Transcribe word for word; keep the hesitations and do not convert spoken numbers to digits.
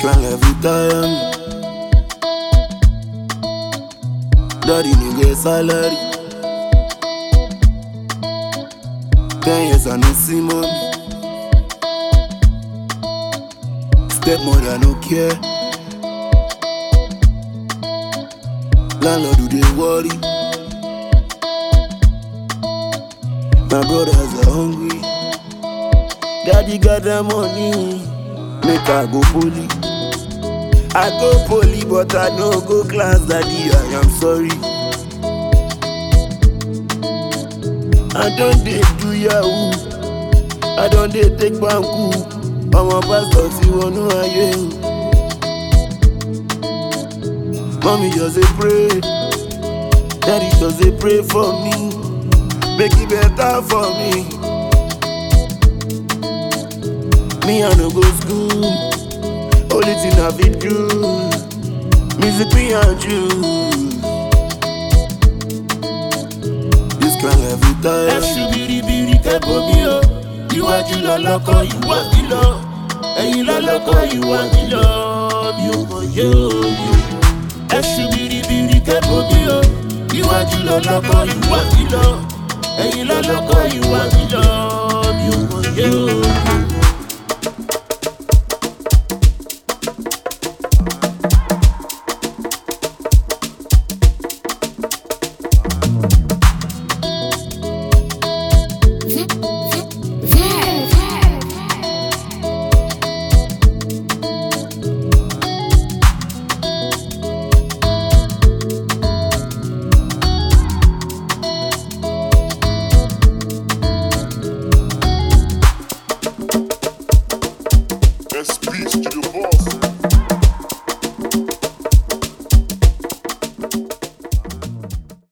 can't let you tire me. Daddy no get salary. Ten years I no see mommy. Stepmother no care. Landlord do they worry. My brothers are hungry. Daddy got the money. Make I go poly. I go poly, but I no go class. Daddy, I am sorry. I don't dey do yahoo. I don't dey take banku. I'm a pastor, see one who I am. Mommy just a pray. Daddy just a pray for me. Make it better for me. Me I no go school. Only thing I fit do. Music me and you. This can't let me die. Ẹ̀sùn bìrìbìrì kẹ́bọ̀ mi o. Iwájú lọ́lọ́kọ̀ ìwà kìlọ̀. Ẹ̀yìn lọ́lọ́kọ̀ ìwà kìlọ̀. Mi ò mọ̀ yé o. Ẹ̀sùn bìrìbìrì kẹ́bọ̀ mi o. Iwájú lọ́lọ́kọ̀ ìwà kìlọ̀. Ẹ̀yìn lọ́lọ́kọ̀ ìwà kìlọ̀. Mi ò mọ̀ yé o. Speech to the boy.